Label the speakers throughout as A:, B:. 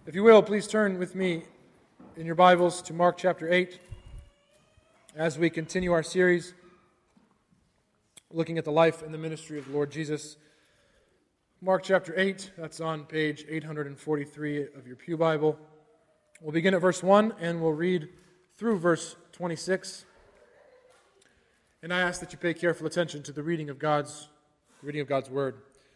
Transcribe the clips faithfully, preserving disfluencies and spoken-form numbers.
A: If you will, please turn with me in your Bibles to Mark chapter eight as we continue our series looking at the life and the ministry of the Lord Jesus. Mark chapter eight, that's on page eight forty-three of your Pew Bible. We'll begin at verse one and we'll read through verse twenty-six. And I ask that you pay careful attention to the reading of God's the reading of God's word.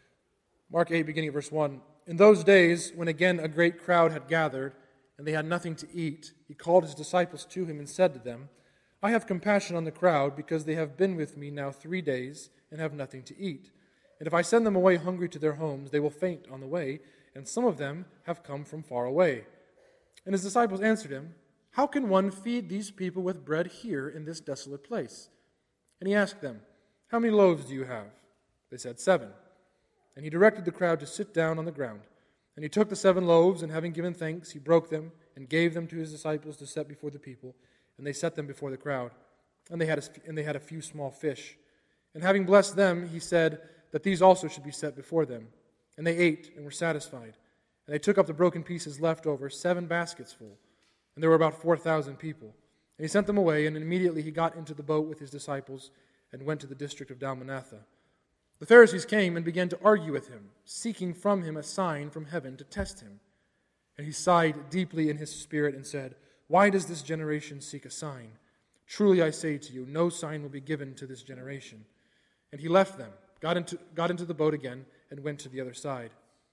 A: Mark eight, beginning at verse one. In those days, when again a great crowd had gathered, and they had nothing to eat, he called his disciples to him and said to them, I have compassion on the crowd, because they have been with me now three days and have nothing to eat. And if I send them away hungry to their homes, they will faint on the way, and some of them have come from far away. And his disciples answered him, How can one feed these people with bread here in this desolate place? And he asked them, How many loaves do you have? They said, Seven. And he directed the crowd to sit down on the ground. And he took the seven loaves, and having given thanks, he broke them, and gave them to his disciples to set before the people. And they set them before the crowd. And they had a, and they had a few small fish. And having blessed them, he said that these also should be set before them. And they ate, and were satisfied. And they took up the broken pieces left over, seven baskets full. And there were about four thousand people. And he sent them away, and immediately he got into the boat with his disciples, and went to the district of Dalmanatha. The Pharisees came and began to argue with him, seeking from him a sign from heaven to test him. And he sighed deeply in his spirit and said, Why does this generation seek a sign? Truly I say to you, no sign will be given to this generation. And he left them, got into, got into the boat again, and went to the other side.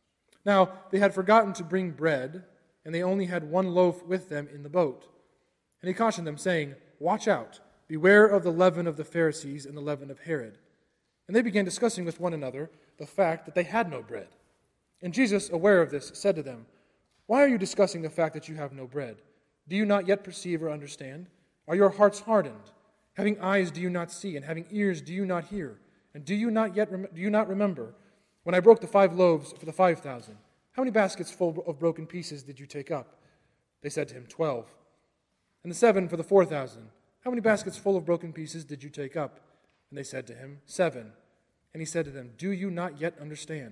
A: Now they had forgotten to bring bread, and they only had one loaf with them in the boat. And he cautioned them, saying, Watch out, beware of the leaven of the Pharisees and the leaven of Herod. And they began discussing with one another the fact that they had no bread. And Jesus, aware of this, said to them, Why are you discussing the fact that you have no bread? Do you not yet perceive or understand? Are your hearts hardened? Having eyes do you not see, and having ears do you not hear? And do you not yet rem- do you not remember when I broke the five loaves for the five thousand? How many baskets full of broken pieces did you take up? They said to him, Twelve. And the seven for the four thousand? How many baskets full of broken pieces did you take up? And they said to him, Seven. And he said to them, Do you not yet understand?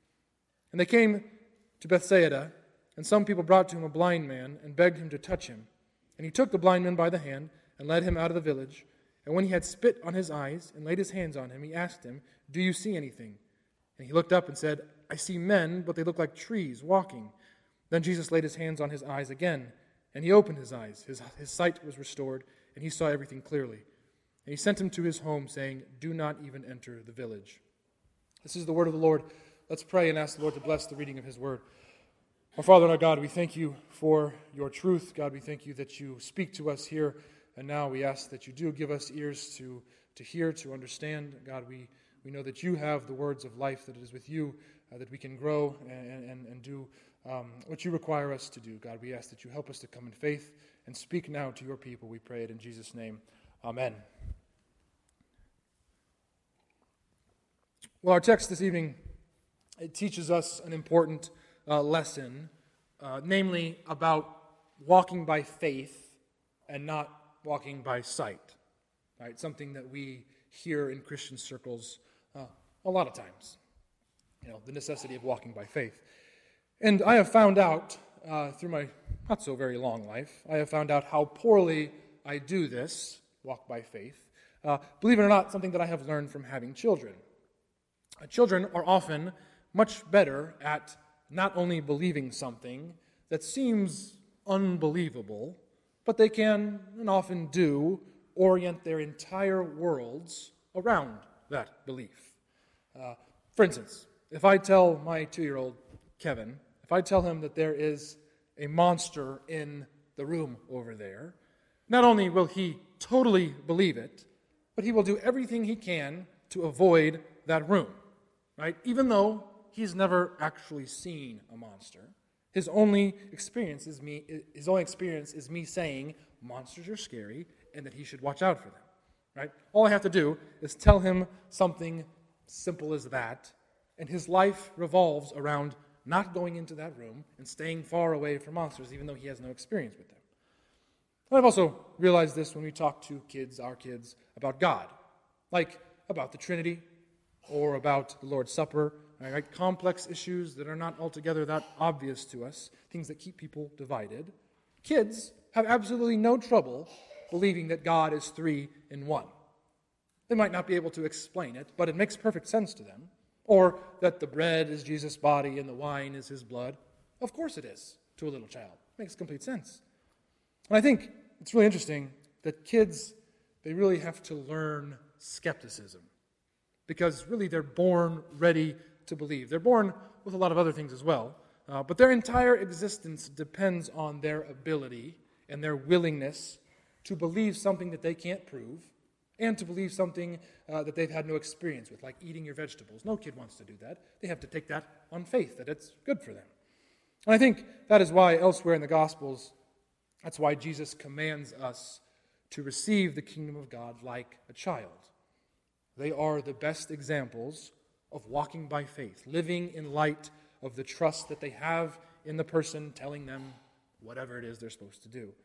A: And they came to Bethsaida, and some people brought to him a blind man, and begged him to touch him. And he took the blind man by the hand, and led him out of the village. And when he had spit on his eyes, and laid his hands on him, he asked him, Do you see anything? And he looked up and said, I see men, but they look like trees, walking. Then Jesus laid his hands on his eyes again, and he opened his eyes. His, his sight was restored, and he saw everything clearly. And he sent him to his home, saying, Do not even enter the village. This is the word of the Lord. Let's pray and ask the Lord to bless the reading of his word. Our Father and our God, we thank you for your truth. God, we thank you that you speak to us here. And now we ask that you do give us ears to, to hear, to understand. God, we, we know that you have the words of life, that it is with you uh, that we can grow and, and, and do um, what you require us to do. God, we ask that you help us to come in faith and speak now to your people. We pray it in Jesus' name. Amen. Well, our text this evening, it teaches us an important uh, lesson, uh, namely about walking by faith and not walking by sight. Right? Something that we hear in Christian circles uh, a lot of times. You know, the necessity of walking by faith. And I have found out uh, through my not so very long life, I have found out how poorly I do this, walk by faith. Uh, believe it or not, something that I have learned from having children. Uh, children are often much better at not only believing something that seems unbelievable, but they can, and often do, orient their entire worlds around that belief. Uh, for instance, if I tell my two-year-old Kevin, if I tell him that there is a monster in the room over there, not only will he totally believe it, but he will do everything he can to avoid that room. Right? Even though he's never actually seen a monster, his only experience is me. His only experience is me saying monsters are scary and that he should watch out for them. Right? All I have to do is tell him something simple as that, and his life revolves around not going into that room and staying far away from monsters, even though he has no experience with them. But I've also realized this when we talk to kids, our kids, about God, like about the Trinity, or about the Lord's Supper, right? Complex issues that are not altogether that obvious to us, things that keep people divided. Kids have absolutely no trouble believing that God is three in one. They might not be able to explain it, but it makes perfect sense to them. Or that the bread is Jesus' body and the wine is his blood. Of course it is to a little child. It makes complete sense. And I think it's really interesting that kids, they really have to learn skepticism. Because really they're born ready to believe. They're born with a lot of other things as well. Uh, but their entire existence depends on their ability and their willingness to believe something that they can't prove, and to believe something uh, that they've had no experience with, like eating your vegetables. No kid wants to do that. They have to take that on faith, that it's good for them. And I think that is why elsewhere in the Gospels, that's why Jesus commands us to receive the kingdom of God like a child. They are the best examples of walking by faith, living in light of the trust that they have in the person telling them whatever it is they're supposed to do.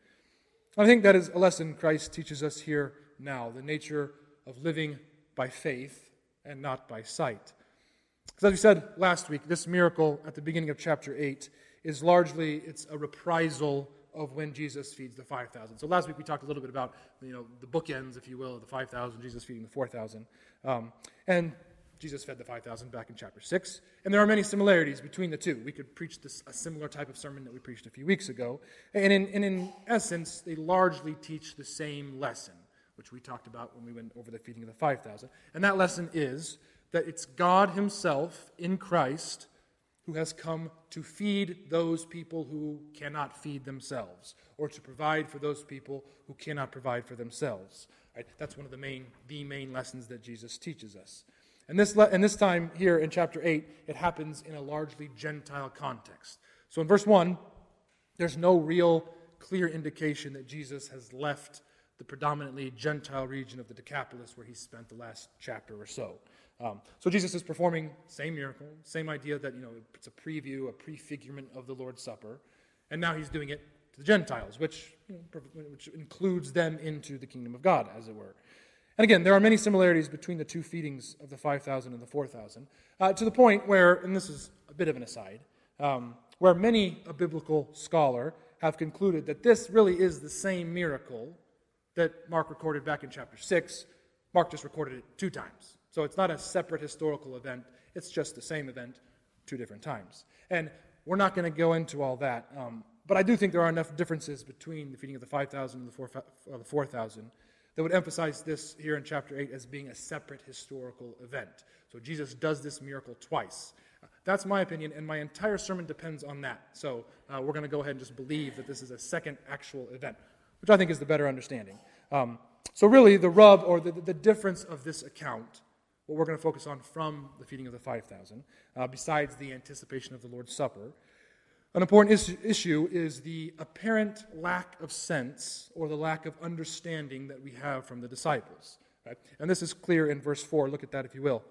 A: I think that is a lesson Christ teaches us here now, the nature of living by faith and not by sight. Because as we said last week, this miracle at the beginning of chapter eight is largely, it's a reprisal of when Jesus feeds the five thousand. So last week we talked a little bit about, you know, the bookends, if you will, of the five thousand, Jesus feeding the four thousand. Um, and Jesus fed the five thousand back in chapter six. And there are many similarities between the two. We could preach this, a similar type of sermon that we preached a few weeks ago. And in, and in essence, they largely teach the same lesson, which we talked about when we went over the feeding of the five thousand. And that lesson is that it's God himself in Christ who has come to feed those people who cannot feed themselves, or to provide for those people who cannot provide for themselves. Right? That's one of the main, the main lessons that Jesus teaches us. And this, le- and this time here in chapter eight, it happens in a largely Gentile context. So in verse one, there's no real clear indication that Jesus has left the predominantly Gentile region of the Decapolis where he spent the last chapter or so. Um, so Jesus is performing same miracle, same idea that, you know, it's a preview, a prefigurement of the Lord's Supper, and now he's doing it to the Gentiles, which, you know, which includes them into the kingdom of God, as it were. And again, there are many similarities between the two feedings of the five thousand and the four thousand, uh, to the point where, and this is a bit of an aside, um, where many a biblical scholar have concluded that this really is the same miracle that Mark recorded back in chapter six. Mark just recorded it two times. So it's not a separate historical event. It's just the same event two different times. And we're not going to go into all that. Um, but I do think there are enough differences between the feeding of the five thousand and the four thousand that would emphasize this here in chapter eight as being a separate historical event. So Jesus does this miracle twice. Uh, that's my opinion, and my entire sermon depends on that. So uh, we're going to go ahead and just believe that this is a second actual event, which I think is the better understanding. Um, so really, the rub or the, the difference of this account, what we're going to focus on from the feeding of the five thousand, uh, besides the anticipation of the Lord's Supper, an important is- issue is the apparent lack of sense or the lack of understanding that we have from the disciples. Right? And this is clear in verse four. Look at that if you will.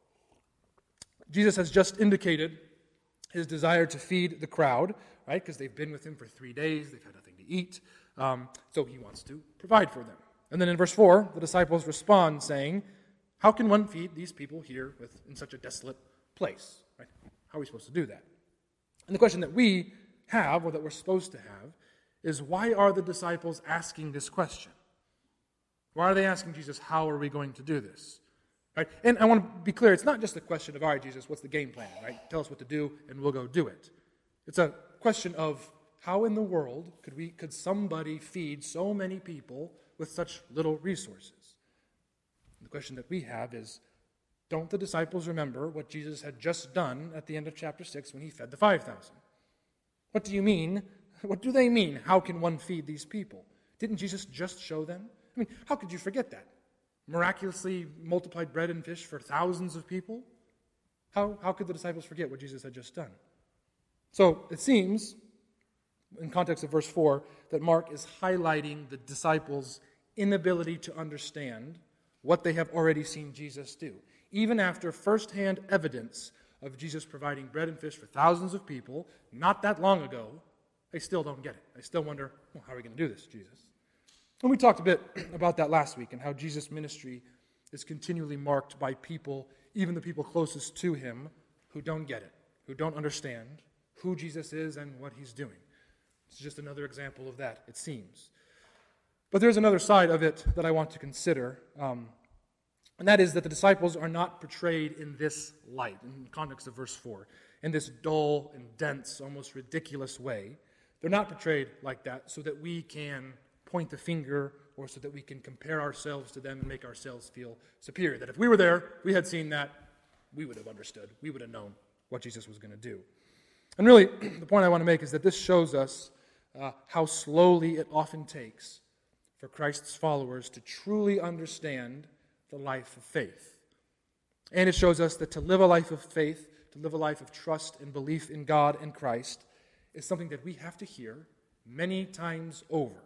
A: Jesus has just indicated his desire to feed the crowd, right? Because they've been with him for three days. They've had nothing to eat. Um, so he wants to provide for them. And then in verse four, the disciples respond saying, how can one feed these people here with, in such a desolate place? Right? How are we supposed to do that? And the question that we have, or that we're supposed to have, is why are the disciples asking this question? Why are they asking Jesus, how are we going to do this? Right? And I want to be clear, it's not just a question of, all right, Jesus, what's the game plan? Right? Tell us what to do, and we'll go do it. It's a question of how in the world could we, could somebody feed so many people with such little resources? The question that we have is, don't the disciples remember what Jesus had just done at the end of chapter six when he fed the five thousand? What do you mean? What do they mean? How can one feed these people? Didn't Jesus just show them? I mean, how could you forget that? Miraculously multiplied bread and fish for thousands of people? How, how could the disciples forget what Jesus had just done? So it seems, in context of verse four, that Mark is highlighting the disciples' inability to understand what they have already seen Jesus do. Even after firsthand evidence of Jesus providing bread and fish for thousands of people, not that long ago, they still don't get it. They still wonder, well, how are we going to do this, Jesus? And we talked a bit about that last week and how Jesus' ministry is continually marked by people, even the people closest to him, who don't get it, who don't understand who Jesus is and what he's doing. It's just another example of that, it seems. But there's another side of it that I want to consider, um, and that is that the disciples are not portrayed in this light, in the context of verse four, in this dull and dense, almost ridiculous way. They're not portrayed like that so that we can point the finger or so that we can compare ourselves to them and make ourselves feel superior. That if we were there, we had seen that, we would have understood. We would have known what Jesus was going to do. And really, the point I want to make is that this shows us uh, how slowly it often takes for Christ's followers to truly understand the life of faith. And it shows us that to live a life of faith, to live a life of trust and belief in God and Christ, is something that we have to hear many times over.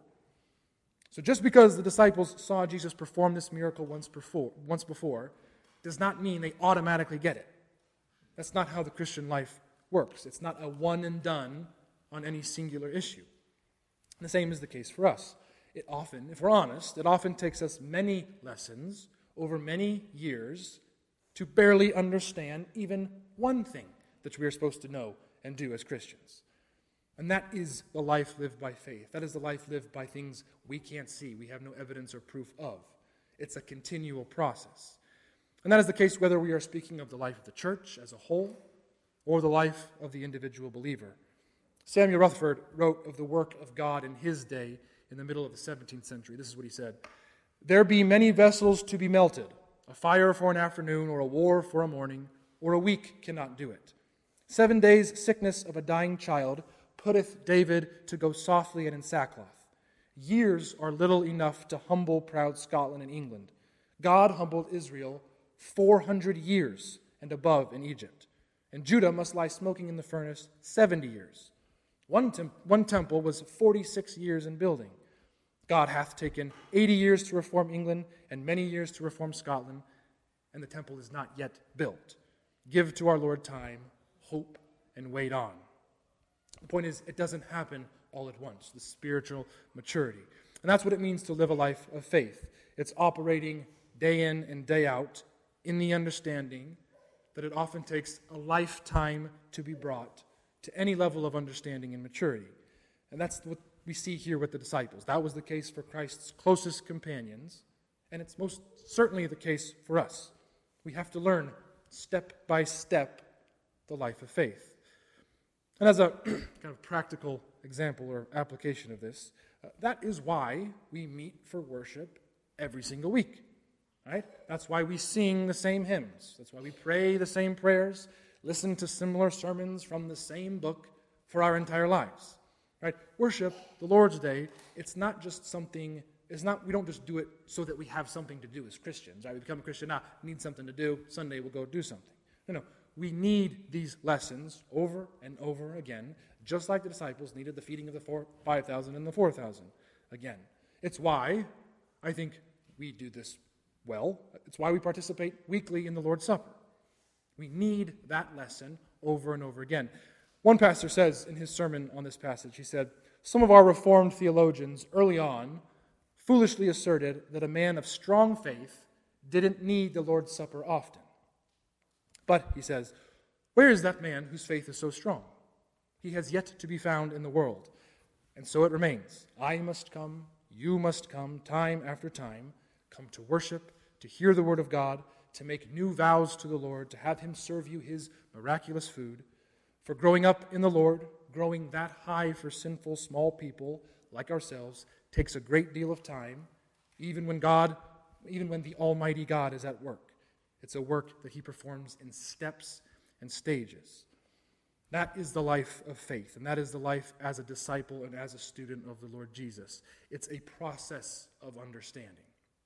A: So just because the disciples saw Jesus perform this miracle once before, once before, does not mean they automatically get it. That's not how the Christian life works. It's not a one and done on any singular issue. And the same is the case for us. It often, if we're honest, it often takes us many lessons over many years to barely understand even one thing that we are supposed to know and do as Christians. And that is the life lived by faith. That is the life lived by things we can't see, we have no evidence or proof of. It's a continual process. And that is the case whether we are speaking of the life of the church as a whole or the life of the individual believer. Samuel Rutherford wrote of the work of God in his day in the middle of the seventeenth century. This is what he said. There be many vessels to be melted. A fire for an afternoon, or a war for a morning, or a week cannot do it. Seven days' sickness of a dying child putteth David to go softly and in sackcloth. Years are little enough to humble proud Scotland and England. God humbled Israel four hundred years and above in Egypt. And Judah must lie smoking in the furnace seventy years. One, tem- one temple was forty-six years in building. God hath taken eighty years to reform England and many years to reform Scotland, and the temple is not yet built. Give to our Lord time, hope, and wait on. The point is, it doesn't happen all at once, the spiritual maturity. And that's what it means to live a life of faith. It's operating day in and day out in the understanding that it often takes a lifetime to be brought to any level of understanding and maturity. And that's what we see here with the disciples. That was the case for Christ's closest companions, and it's most certainly the case for us. We have to learn step by step the life of faith. And as a kind of practical example or application of this, uh, that is why we meet for worship every single week. Right? That's why we sing the same hymns. That's why we pray the same prayers, listen to similar sermons from the same book for our entire lives. Right? Worship, the Lord's Day, it's not just something, it's not, we don't just do it so that we have something to do as Christians. Right? We become a Christian, now, need something to do, Sunday we'll go do something. No, no. We need these lessons over and over again, just like the disciples needed the feeding of the four, five thousand and the four thousand again. It's why I think we do this well. It's why we participate weekly in the Lord's Supper. We need that lesson over and over again. One pastor says in his sermon on this passage, he said, some of our Reformed theologians early on foolishly asserted that a man of strong faith didn't need the Lord's Supper often. But, he says, where is that man whose faith is so strong? He has yet to be found in the world. And so it remains. I must come, you must come, time after time, come to worship, to hear the word of God, to make new vows to the Lord, to have him serve you his miraculous food. For growing up in the Lord, growing that high for sinful small people like ourselves, takes a great deal of time, even when God, even when the Almighty God is at work. It's a work that he performs in steps and stages. That is the life of faith, and that is the life as a disciple and as a student of the Lord Jesus. It's a process of understanding.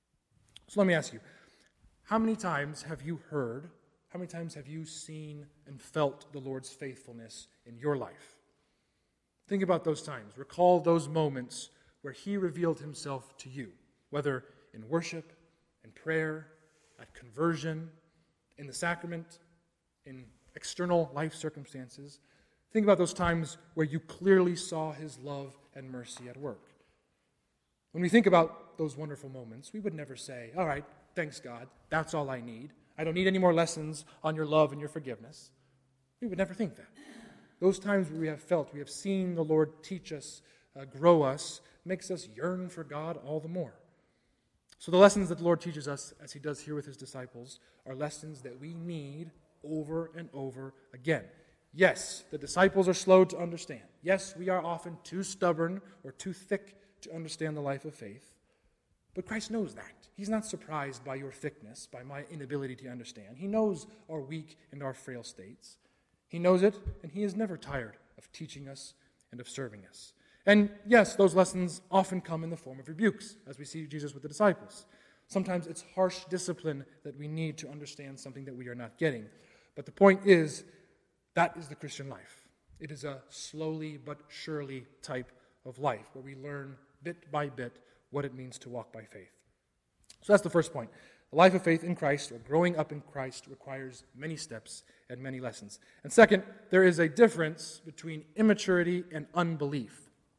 A: So let me ask you, how many times have you heard, how many times have you seen and felt the Lord's faithfulness in your life? Think about those times. Recall those moments where he revealed himself to you, whether in worship, in prayer, at conversion, in the sacrament, in external life circumstances. Think about those times where you clearly saw his love and mercy at work. When we think about those wonderful moments, we would never say, all right, thanks God, that's all I need. I don't need any more lessons on your love and your forgiveness. We would never think that. Those times where we have felt, we have seen the Lord teach us, uh, grow us, makes us yearn for God all the more. So the lessons that the Lord teaches us, as he does here with his disciples, are lessons that we need over and over again. Yes, the disciples are slow to understand. Yes, we are often too stubborn or too thick to understand the life of faith. But Christ knows that. He's not surprised by your thickness, by my inability to understand. He knows our weak and our frail states. He knows it, and he is never tired of teaching us and of serving us. And yes, those lessons often come in the form of rebukes, as we see Jesus with the disciples. Sometimes it's harsh discipline that we need to understand something that we are not getting. But the point is, that is the Christian life. It is a slowly but surely type of life where we learn bit by bit what it means to walk by faith. So that's the first point. The life of faith in Christ, or growing up in Christ, requires many steps and many lessons. And second, there is a difference between immaturity and unbelief.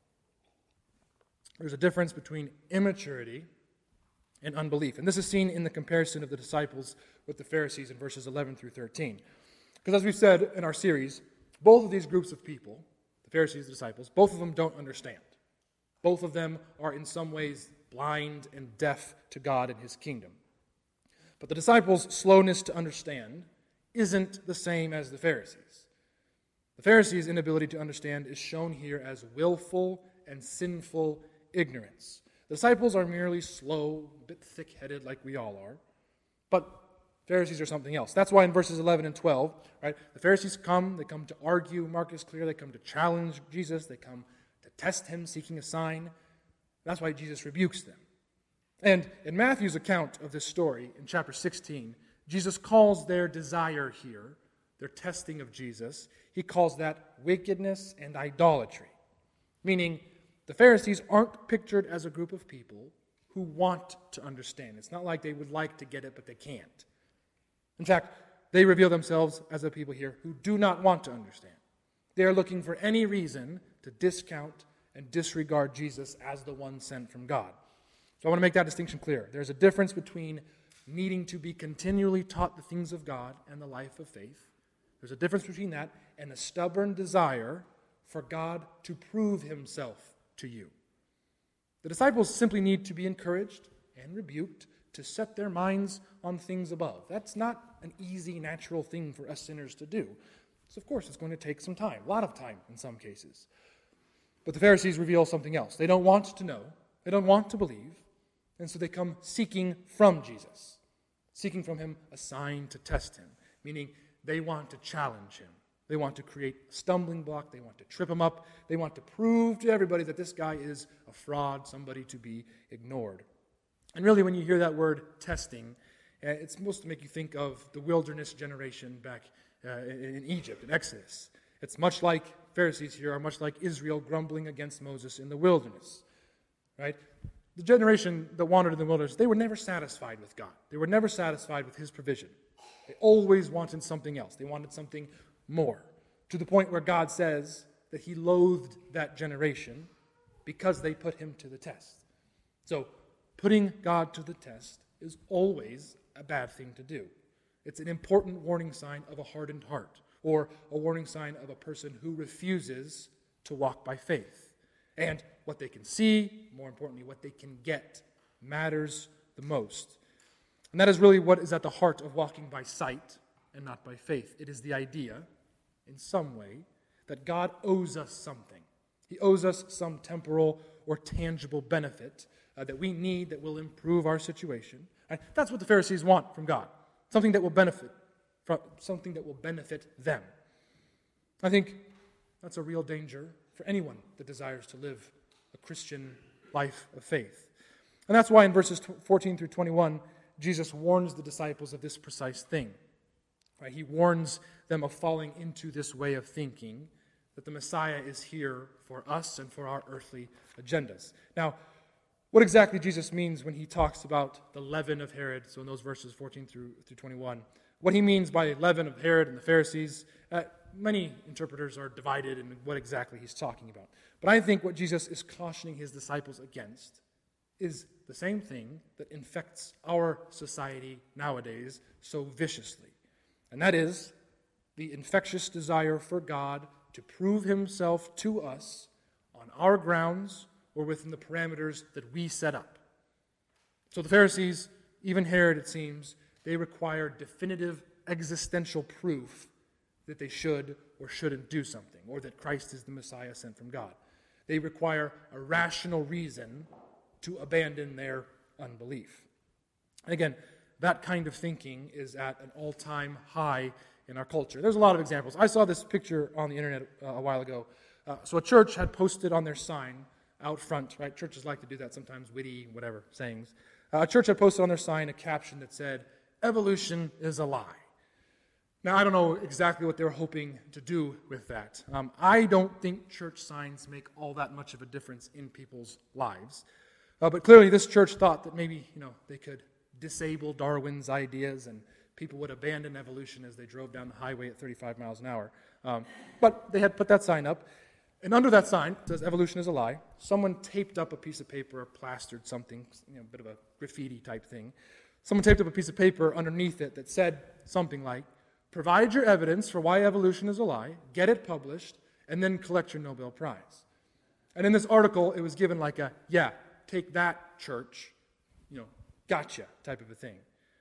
A: There's a difference between immaturity and unbelief. And this is seen in the comparison of the disciples with the Pharisees in verses eleven through thirteen. Because as we've said in our series, both of these groups of people, the Pharisees and the disciples, both of them don't understand. Both of them are in some ways blind and deaf to God and his kingdom. But the disciples' slowness to understand isn't the same as the Pharisees. The Pharisees' inability to understand is shown here as willful and sinful ignorance. The disciples are merely slow, a bit thick-headed like we all are. But Pharisees are something else. That's why in verses eleven and twelve, right, the Pharisees come, they come to argue, Mark is clear, they come to challenge Jesus, they come to test him, seeking a sign. That's why Jesus rebukes them. And in Matthew's account of this story, in chapter sixteen, Jesus calls their desire here, their testing of Jesus, he calls that wickedness and idolatry. Meaning, the Pharisees aren't pictured as a group of people who want to understand. It's not like they would like to get it, but they can't. In fact, they reveal themselves as a people here who do not want to understand. They are looking for any reason to discount and disregard Jesus as the one sent from God. So I want to make that distinction clear. There's a difference between needing to be continually taught the things of God and the life of faith. There's a difference between that and a stubborn desire for God to prove himself to you. The disciples simply need to be encouraged and rebuked to set their minds on things above. That's not an easy, natural thing for us sinners to do. So of course, it's going to take some time, a lot of time in some cases. But the Pharisees reveal something else. They don't want to know, they don't want to believe, and so they come seeking from Jesus, seeking from him a sign to test him, meaning they want to challenge him. They want to create a stumbling block. They want to trip him up. They want to prove to everybody that this guy is a fraud, somebody to be ignored. And really, when you hear that word testing, it's supposed to make you think of the wilderness generation back uh, in Egypt, in Exodus. It's much like Pharisees here are much like Israel grumbling against Moses in the wilderness, right? The generation that wandered in the wilderness, they were never satisfied with God. They were never satisfied with his provision. They always wanted something else. They wanted something more, to the point where God says that he loathed that generation because they put him to the test. So, putting God to the test is always a bad thing to do. It's an important warning sign of a hardened heart, or a warning sign of a person who refuses to walk by faith. And what they can see, more importantly, what they can get, matters the most. And that is really what is at the heart of walking by sight and not by faith. It is the idea, in some way, that God owes us something. He owes us some temporal or tangible benefit uh, that we need that will improve our situation. And that's what the Pharisees want from God. Something that will benefit from something that will benefit them. I think that's a real danger for anyone that desires to live a Christian life of faith. And that's why in verses fourteen through twenty-one, Jesus warns the disciples of this precise thing. Right? He warns them of falling into this way of thinking, that the Messiah is here for us and for our earthly agendas. Now, what exactly Jesus means when he talks about the leaven of Herod, so in those verses fourteen through twenty-one, what he means by leaven of Herod and the Pharisees, uh, many interpreters are divided in what exactly he's talking about. But I think what Jesus is cautioning his disciples against is the same thing that infects our society nowadays so viciously. And that is the infectious desire for God to prove himself to us on our grounds or within the parameters that we set up. So the Pharisees, even Herod, it seems, they require definitive existential proof that they should or shouldn't do something, or that Christ is the Messiah sent from God. They require a rational reason to abandon their unbelief. And again, that kind of thinking is at an all-time high in our culture. There's a lot of examples. I saw this picture on the internet uh, a while ago. Uh, so a church had posted on their sign out front, right? Churches like to do that sometimes, witty, whatever, sayings. Uh, a church had posted on their sign a caption that said, "Evolution is a lie." Now, I don't know exactly what they were hoping to do with that. Um, I don't think church signs make all that much of a difference in people's lives. Uh, but clearly this church thought that maybe, you know, they could disable Darwin's ideas and people would abandon evolution as they drove down the highway at thirty-five miles an hour. Um, but they had put that sign up. And under that sign, it says, "Evolution is a lie." Someone taped up a piece of paper or plastered something, you know, a bit of a graffiti type thing. Someone taped up a piece of paper underneath it that said something like, "Provide your evidence for why evolution is a lie, get it published, and then collect your Nobel Prize." And in this article, it was given like a, yeah, take that, church, you know, gotcha type of a thing.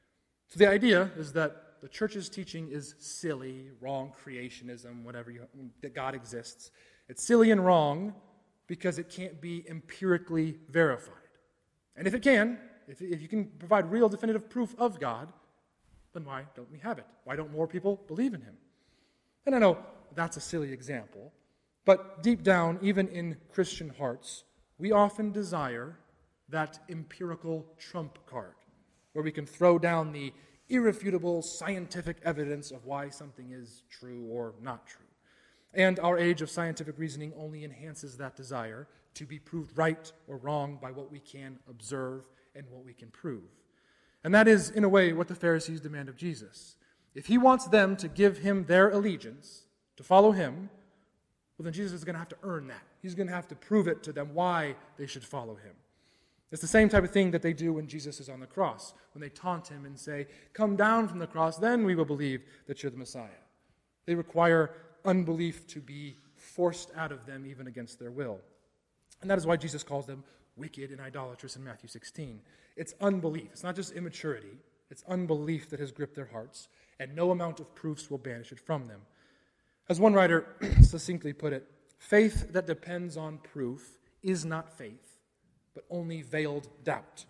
A: So the idea is that the church's teaching is silly, wrong creationism, whatever, you, that God exists. It's silly and wrong because it can't be empirically verified. And if it can, if, if you can provide real definitive proof of God, then why don't we have it? Why don't more people believe in him? And I know that's a silly example, but deep down, even in Christian hearts, we often desire that empirical trump card, where we can throw down the irrefutable scientific evidence of why something is true or not true. And our age of scientific reasoning only enhances that desire to be proved right or wrong by what we can observe and what we can prove. And that is, in a way, what the Pharisees demand of Jesus. If he wants them to give him their allegiance, to follow him, well, then Jesus is going to have to earn that. He's going to have to prove it to them why they should follow him. It's the same type of thing that they do when Jesus is on the cross, when they taunt him and say, "Come down from the cross, then we will believe that you're the Messiah." They require unbelief to be forced out of them even against their will. And that is why Jesus calls them wicked and idolatrous in Matthew sixteen. It's unbelief. It's not just immaturity. It's unbelief that has gripped their hearts, and no amount of proofs will banish it from them. As one writer succinctly put it, faith that depends on proof is not faith, but only veiled doubt.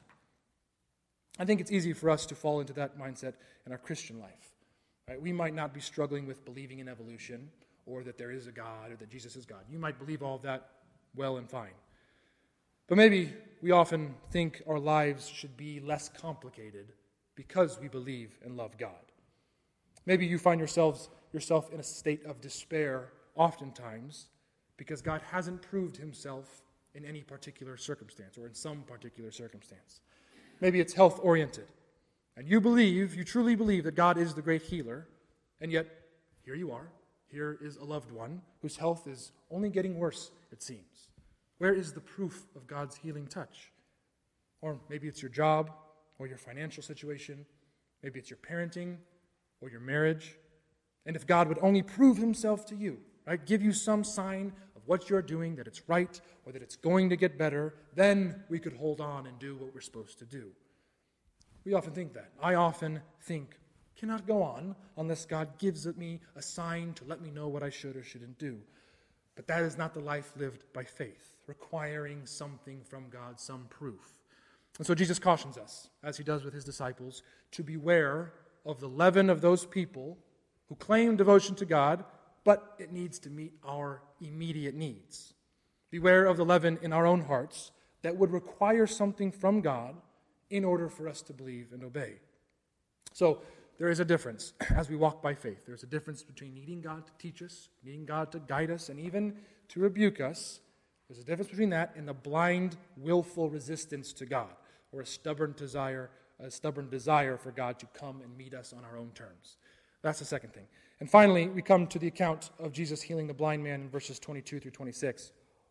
A: I think it's easy for us to fall into that mindset in our Christian life. Right? We might not be struggling with believing in evolution, or that there is a God, or that Jesus is God. You might believe all of that well and fine. But maybe we often think our lives should be less complicated because we believe and love God. Maybe you find yourselves yourself in a state of despair oftentimes because God hasn't proved himself in any particular circumstance or in some particular circumstance. Maybe it's health-oriented, and you believe, you truly believe that God is the great healer, and yet here you are. Here is a loved one whose health is only getting worse, it seems. Where is the proof of God's healing touch? Or maybe it's your job or your financial situation. Maybe it's your parenting or your marriage. And if God would only prove himself to you, right, give you some sign of what you're doing, that it's right or that it's going to get better, then we could hold on and do what we're supposed to do. We often think that. I often think, cannot go on unless God gives me a sign to let me know what I should or shouldn't do. But that is not the life lived by faith, requiring something from God, some proof. And so Jesus cautions us, as he does with his disciples, to beware of the leaven of those people who claim devotion to God, but it needs to meet our immediate needs. Beware of the leaven in our own hearts that would require something from God in order for us to believe and obey. So there is a difference as we walk by faith. There's a difference between needing God to teach us, needing God to guide us, and even to rebuke us. There's a difference between that and the blind, willful resistance to God, or a stubborn desire, a stubborn desire for God to come and meet us on our own terms. That's the second thing. And finally, we come to the account of Jesus healing the blind man in verses twenty-two through twenty-six.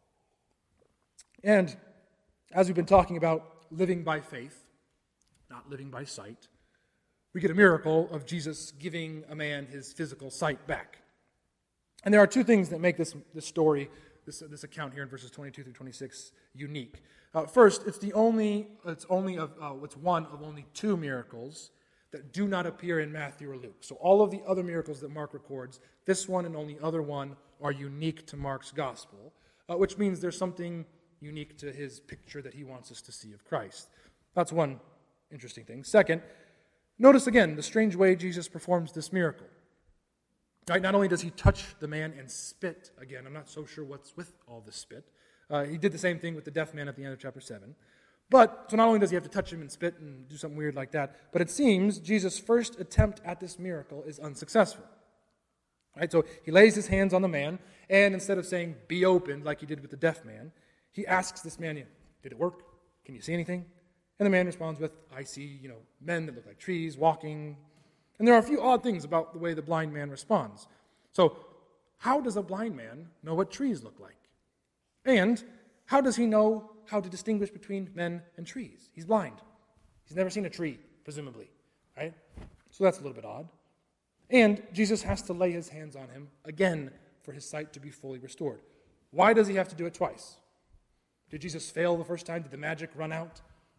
A: And as we've been talking about living by faith, not living by sight, we get a miracle of Jesus giving a man his physical sight back. And there are two things that make this, this story, this, this account here in verses twenty-two through twenty-six, unique. Uh, first, it's the only, it's only of, uh, it's one of only two miracles that do not appear in Matthew or Luke. So all of the other miracles that Mark records, this one and only other one are unique to Mark's gospel, uh, which means there's something unique to his picture that he wants us to see of Christ. That's one interesting thing. Second, notice again the strange way Jesus performs this miracle. Right? Not only does he touch the man and spit again, I'm not so sure what's with all this spit. Uh, he did the same thing with the deaf man at the end of chapter seven. But, so not only does he have to touch him and spit and do something weird like that, but it seems Jesus' first attempt at this miracle is unsuccessful. Right? So he lays his hands on the man, and instead of saying, be opened, like he did with the deaf man, he asks this man, did it work? Can you see anything? And the man responds with, I see, you know, men that look like trees walking. And there are a few odd things about the way the blind man responds. So, how does a blind man know what trees look like? And how does he know how to distinguish between men and trees? He's blind. He's never seen a tree, presumably, right? So that's a little bit odd. And Jesus has to lay his hands on him again for his sight to be fully restored. Why does he have to do it twice? Did Jesus fail the first time? Did the magic run out?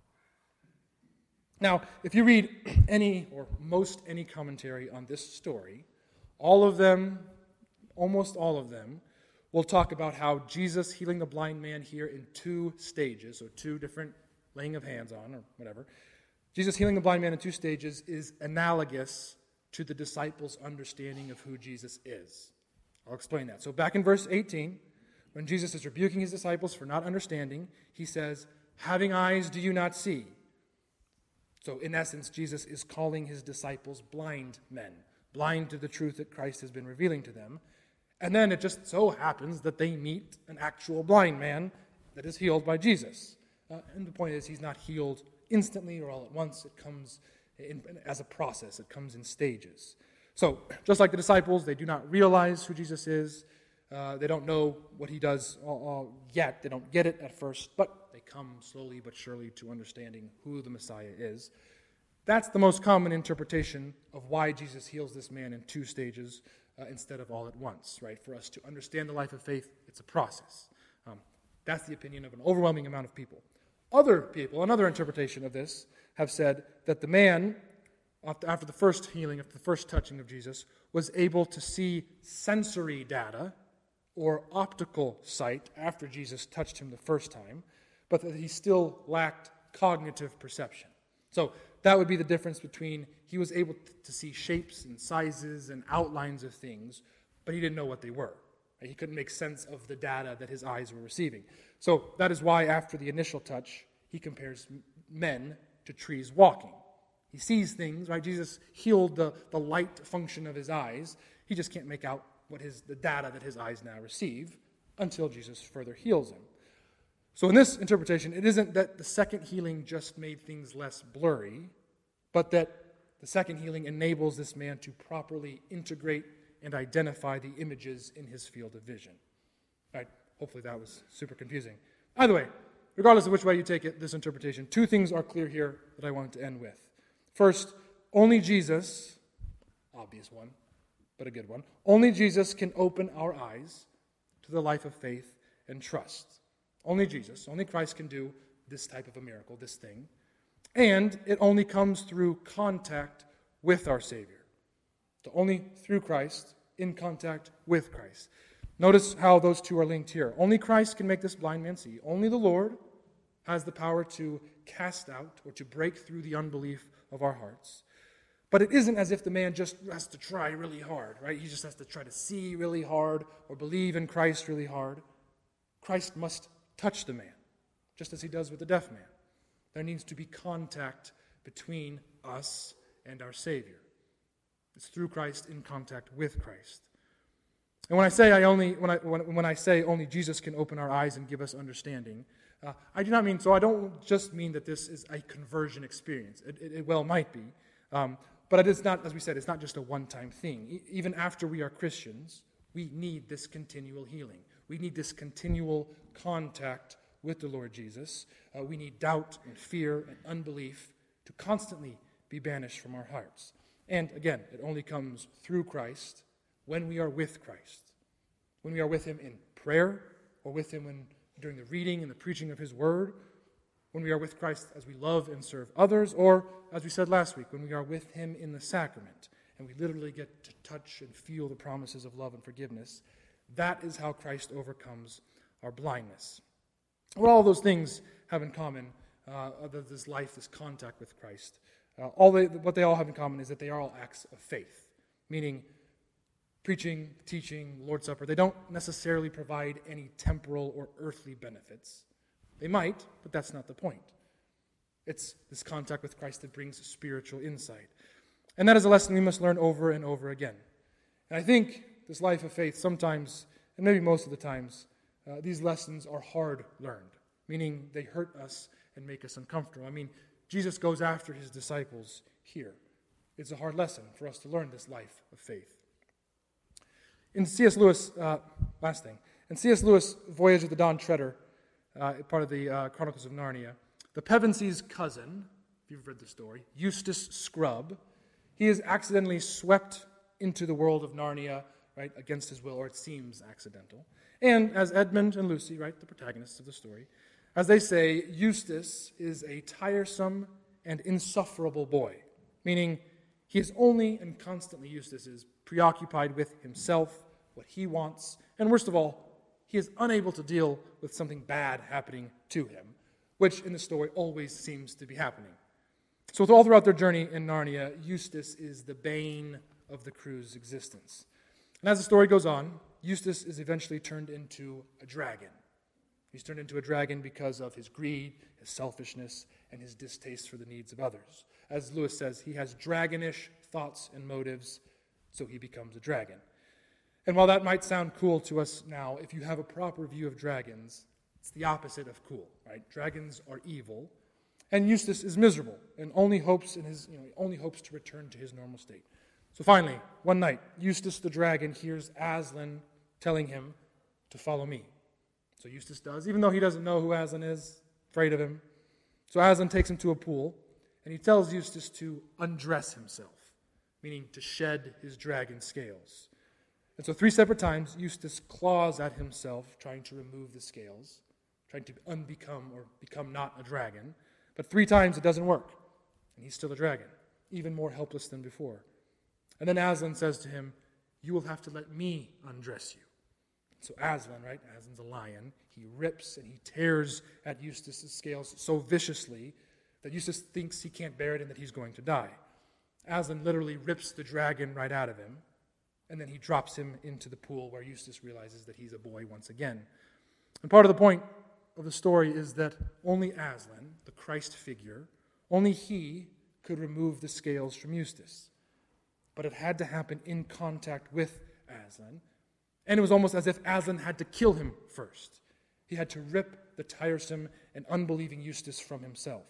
A: Now, if you read any or most any commentary on this story, all of them, almost all of them, will talk about how Jesus healing the blind man here in two stages, so two different laying of hands on or whatever. Jesus healing the blind man in two stages is analogous to the disciples' understanding of who Jesus is. I'll explain that. So back in verse eighteen, when Jesus is rebuking his disciples for not understanding, he says, having eyes do you not see? So in essence, Jesus is calling his disciples blind men, blind to the truth that Christ has been revealing to them. And then it just so happens that they meet an actual blind man that is healed by Jesus. Uh, and the point is, he's not healed instantly or all at once. It comes in, as a process. It comes in stages. So, just like the disciples, they do not realize who Jesus is. Uh, they don't know what he does uh, uh, yet. They don't get it at first, but they come slowly but surely to understanding who the Messiah is. That's the most common interpretation of why Jesus heals this man in two stages uh, instead of all at once, right? For us to understand the life of faith, it's a process. Um, that's the opinion of an overwhelming amount of people. Other people, another interpretation of this, have said that the man, after the first healing, after the first touching of Jesus, was able to see sensory data or optical sight after Jesus touched him the first time, but that he still lacked cognitive perception. So that would be the difference between he was able to see shapes and sizes and outlines of things, but he didn't know what they were. He couldn't make sense of the data that his eyes were receiving. So that is why after the initial touch, he compares men to trees walking. He sees things, right? Jesus healed the, the light function of his eyes. He just can't make out what his the data that his eyes now receive until Jesus further heals him. So in this interpretation, it isn't that the second healing just made things less blurry, but that the second healing enables this man to properly integrate and identify the images in his field of vision. Right? Hopefully that was super confusing. Either way, regardless of which way you take it, this interpretation, two things are clear here that I want to end with. First, only Jesus, obvious one, but a good one, only Jesus can open our eyes to the life of faith and trust. Only Jesus, only Christ can do this type of a miracle, this thing. And it only comes through contact with our Savior. So only through Christ, in contact with Christ. Notice how those two are linked here. Only Christ can make this blind man see. Only the Lord has the power to cast out or to break through the unbelief of our hearts. But it isn't as if the man just has to try really hard, right? He just has to try to see really hard or believe in Christ really hard. Christ must touch the man, just as he does with the deaf man. There needs to be contact between us and our Savior. It's through Christ, in contact with Christ. And when I say I only when I when, when I say only Jesus can open our eyes and give us understanding, uh, I do not mean so. I don't just mean that this is a conversion experience. It, it, it well might be, um, but it is not. As we said, it's not just a one-time thing. E- even after we are Christians, we need this continual healing. We need this continual contact with the Lord Jesus. Uh, we need doubt and fear and unbelief to constantly be be banished from our hearts. And again, it only comes through Christ when we are with Christ. When we are with him in prayer, or with him when, during the reading and the preaching of his word, when we are with Christ as we love and serve others, or, as we said last week, when we are with him in the sacrament, and we literally get to touch and feel the promises of love and forgiveness. That is how Christ overcomes our blindness. What all those things have in common, uh, other than this life, this contact with Christ, uh, all they, what they all have in common is that they are all acts of faith, meaning preaching, teaching, Lord's Supper. They don't necessarily provide any temporal or earthly benefits. They might, but that's not the point. It's this contact with Christ that brings spiritual insight. And that is a lesson we must learn over and over again. And I think this life of faith sometimes, and maybe most of the times, uh, these lessons are hard learned, meaning they hurt us and make us uncomfortable. I mean, Jesus goes after his disciples here. It's a hard lesson for us to learn this life of faith. In C S. Lewis, uh, last thing, in C S. Lewis' Voyage of the Dawn Treader, uh, part of the uh, Chronicles of Narnia, the Pevensies' cousin, if you've read the story, Eustace Scrubb, he is accidentally swept into the world of Narnia, right, against his will, or it seems accidental. And as Edmund and Lucy, right, the protagonists of the story, as they say, Eustace is a tiresome and insufferable boy, meaning he is only and constantly, Eustace is preoccupied with himself, what he wants, and worst of all, he is unable to deal with something bad happening to him, which in the story always seems to be happening. So all throughout their journey in Narnia, Eustace is the bane of the crew's existence. And as the story goes on, Eustace is eventually turned into a dragon. He's turned into a dragon because of his greed, his selfishness, and his distaste for the needs of others. As Lewis says, he has dragonish thoughts and motives, so he becomes a dragon. And while that might sound cool to us now, if you have a proper view of dragons, it's the opposite of cool, right? Dragons are evil, and Eustace is miserable and only hopes in his, you know, only hopes to return to his normal state. So finally, one night, Eustace the dragon hears Aslan telling him to follow me. So Eustace does, even though he doesn't know who Aslan is, afraid of him. So Aslan takes him to a pool, and he tells Eustace to undress himself, meaning to shed his dragon scales. And so three separate times, Eustace claws at himself, trying to remove the scales, trying to unbecome or become not a dragon. But three times it doesn't work, and he's still a dragon, even more helpless than before. And then Aslan says to him, "You will have to let me undress you." So Aslan, right, Aslan's a lion, he rips and he tears at Eustace's scales so viciously that Eustace thinks he can't bear it and that he's going to die. Aslan literally rips the dragon right out of him, and then he drops him into the pool where Eustace realizes that he's a boy once again. And part of the point of the story is that only Aslan, the Christ figure, only he could remove the scales from Eustace. But it had to happen in contact with Aslan, and it was almost as if Aslan had to kill him first. He had to rip the tiresome and unbelieving Eustace from himself.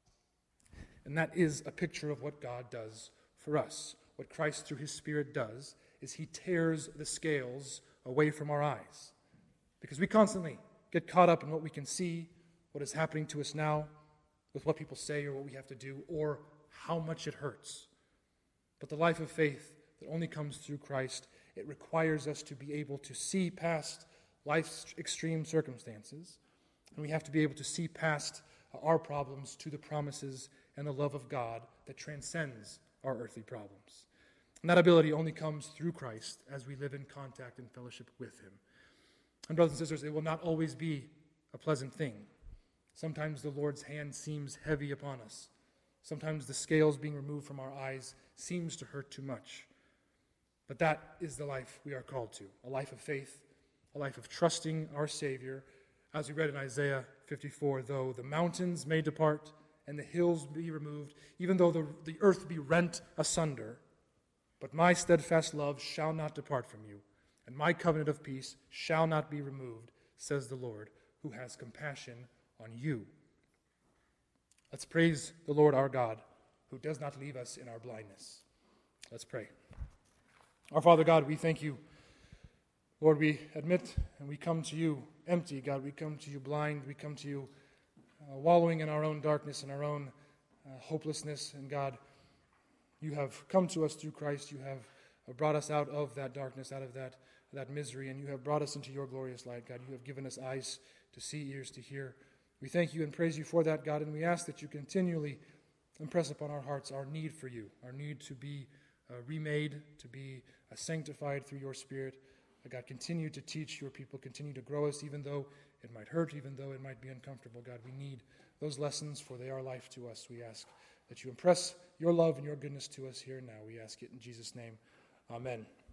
A: And that is a picture of what God does for us. What Christ through his Spirit does is he tears the scales away from our eyes. Because we constantly get caught up in what we can see, what is happening to us now, with what people say or what we have to do, or how much it hurts. But the life of faith that only comes through Christ, it requires us to be able to see past life's extreme circumstances, and we have to be able to see past our problems to the promises and the love of God that transcends our earthly problems. And that ability only comes through Christ as we live in contact and fellowship with him. And brothers and sisters, it will not always be a pleasant thing. Sometimes the Lord's hand seems heavy upon us. Sometimes the scales being removed from our eyes seems to hurt too much. But that is the life we are called to, a life of faith, a life of trusting our Savior. As we read in Isaiah fifty-four, though the mountains may depart and the hills be removed, even though the, the earth be rent asunder, but my steadfast love shall not depart from you, and my covenant of peace shall not be removed, says the Lord, who has compassion on you. Let's praise the Lord our God, who does not leave us in our blindness. Let's pray. Our Father God, we thank you. Lord, we admit and we come to you empty, God. We come to you blind. We come to you uh, wallowing in our own darkness and our own uh, hopelessness. And God, you have come to us through Christ. You have brought us out of that darkness, out of that, that misery, and you have brought us into your glorious light, God. You have given us eyes to see, ears to hear. We thank you and praise you for that, God, and we ask that you continually impress upon our hearts our need for you, our need to be uh, remade, to be uh, sanctified through your Spirit. Uh, God, continue to teach your people, continue to grow us, even though it might hurt, even though it might be uncomfortable. God, we need those lessons, for they are life to us. We ask that you impress your love and your goodness to us here and now. We ask it in Jesus' name. Amen.